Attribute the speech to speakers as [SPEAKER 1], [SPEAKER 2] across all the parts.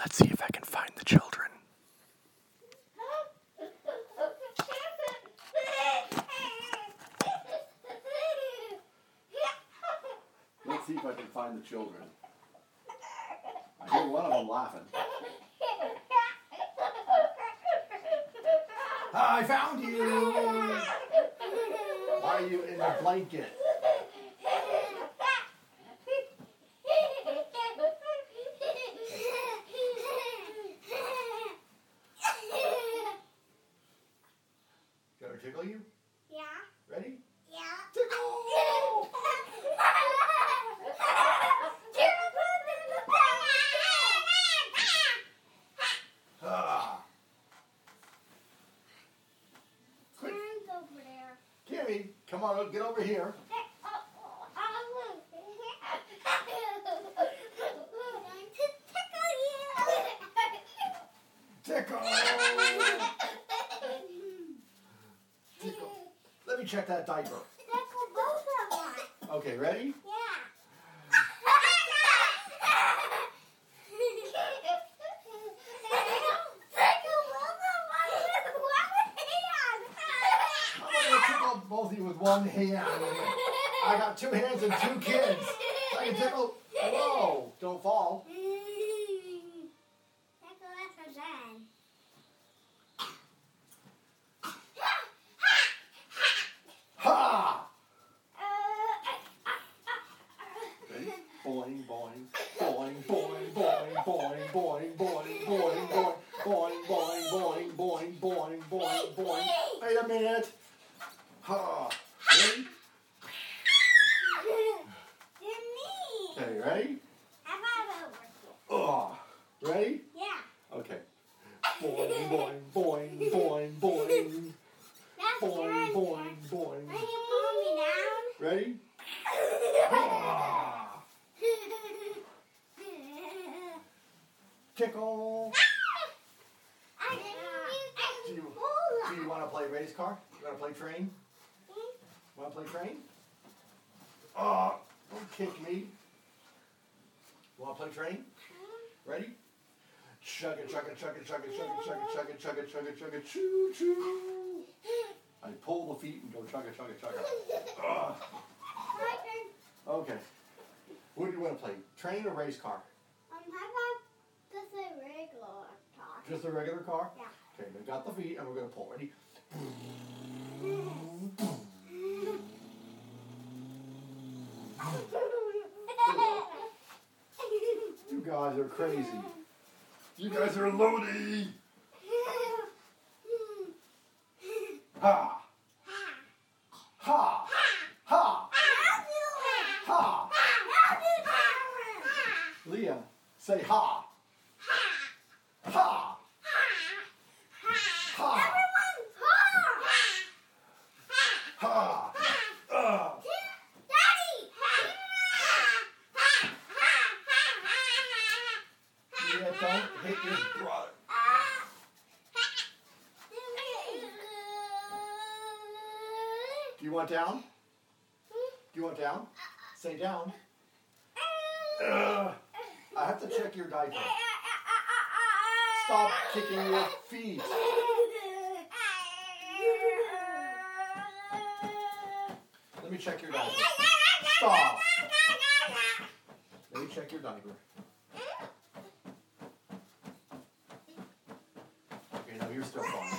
[SPEAKER 1] Let's see if I can find the children. Let's see if I can find the children. I hear one of them laughing. I found you! Why are you in the blanket? Gotta tickle you?
[SPEAKER 2] Yeah.
[SPEAKER 1] Ready?
[SPEAKER 2] Yeah.
[SPEAKER 1] Tickle! Ah. Quick.
[SPEAKER 2] Over there.
[SPEAKER 1] Kimmy, come on, get over here. Tickle! Tickle. Let me check that diaper. Okay, ready? I'm gonna tickle both of you with one hand. I got two hands and two kids. I can tickle. Whoa! Don't fall. Ha! Ready? Boing, boing, boing, boing, boing, boing, boing, boing, boing, boing, boing, boing, boing, boing, boing, boing. Wait a minute. Ha! Ready? Okay, ready? Oh, ready?
[SPEAKER 2] Yeah.
[SPEAKER 1] Okay. Boing, boing, boing, boing, boing, boing, boing, boing.
[SPEAKER 2] Are you pulling me down?
[SPEAKER 1] Ready? Ah. Tickle. Do you want to play race car? You want to play train? Want to play train? Oh, don't kick me. Want to play train? Ready? Chug it, chug it, chug it, chug it, chug it, chug it, chug it, chug it, chug it, chug it, choo choo. I pull the feet and go chug it, chug it, chug it. Okay. What do you want to play? Train or race car?
[SPEAKER 2] How about just a regular car?
[SPEAKER 1] Just a regular car?
[SPEAKER 2] Yeah.
[SPEAKER 1] Okay, we got the feet and we're going to pull. Ready? You guys are crazy. You guys are loony. Ha! Ha! Ha! Ha! Leah, say ha. Ha! Ha! Ha! Yeah, don't hit your brother. Do you want down? Do you want down? Say down. I have to check your diaper. Stop kicking your feet. Let me check your diaper. Stop. Let me check your diaper. Okay, no, you're still fine.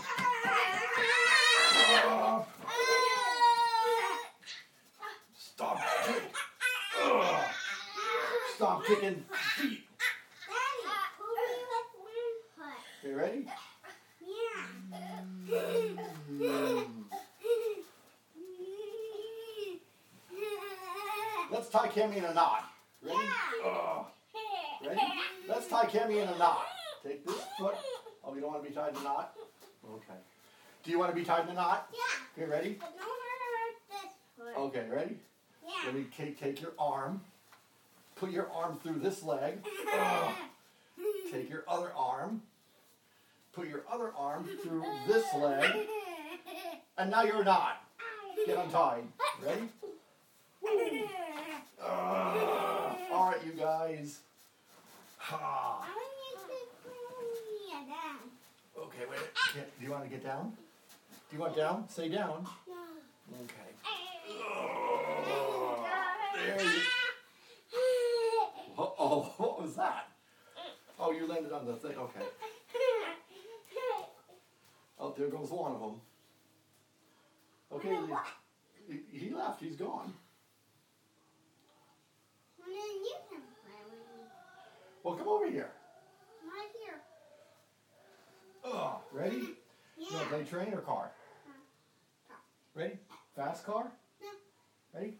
[SPEAKER 1] Stop. Stop kicking. Stop kicking feet. Okay, ready? Let's tie Kimmy in a knot. Ready? Ready? Let's tie Kimmy in a knot. Take this foot. Oh, you don't want to be tied in a knot? Okay. Do you want to be tied in a knot?
[SPEAKER 2] Yeah.
[SPEAKER 1] Okay, ready?
[SPEAKER 2] But don't hurt this foot.
[SPEAKER 1] Okay, ready?
[SPEAKER 2] Yeah.
[SPEAKER 1] Let me take your arm. Put your arm through this leg. Take your other arm. Put your other arm through this leg. And now you're not. Get untied. Ready? All right, you guys. Ha. Okay, wait. Do you want to get down? Do you want down? Stay down. Okay. There you. Oh, what was that? Oh, you landed on the thing. Okay. Oh, there goes one of them. Okay, he left. He's gone.
[SPEAKER 2] Well, then you can play with me.
[SPEAKER 1] Well, come over here.
[SPEAKER 2] Right here.
[SPEAKER 1] Oh, ready? You
[SPEAKER 2] Yeah.
[SPEAKER 1] want to play train or car?
[SPEAKER 2] Car.
[SPEAKER 1] Ready? Fast car?
[SPEAKER 2] No.
[SPEAKER 1] Ready?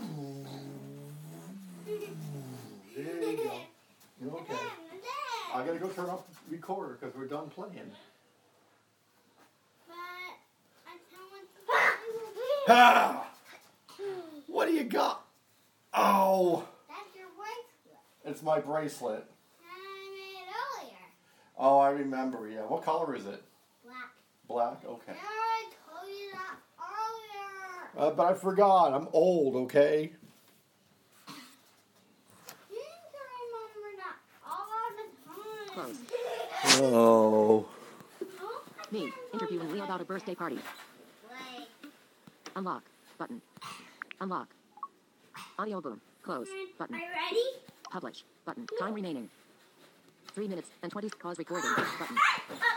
[SPEAKER 1] There you go. You're okay. I gotta go turn off the recorder because we're done playing.
[SPEAKER 2] But I don't want to.
[SPEAKER 1] Ah! What do you got? Oh!
[SPEAKER 2] That's your bracelet.
[SPEAKER 1] It's my bracelet.
[SPEAKER 2] I made it earlier.
[SPEAKER 1] Oh, I remember. Yeah. What color is it?
[SPEAKER 2] Black.
[SPEAKER 1] Black? Okay.
[SPEAKER 2] Yeah, I told you that earlier.
[SPEAKER 1] But I forgot. I'm old, okay?
[SPEAKER 2] You need to remember that all the time.
[SPEAKER 3] Close.
[SPEAKER 1] Oh.
[SPEAKER 3] Me, interviewing Leo about a birthday party.
[SPEAKER 2] Play.
[SPEAKER 3] Unlock. Button. Unlock. Audio boom. Close. Button.
[SPEAKER 2] Are you ready?
[SPEAKER 3] Publish. Button. Time remaining. 3 minutes and 20. Pause recording. Button.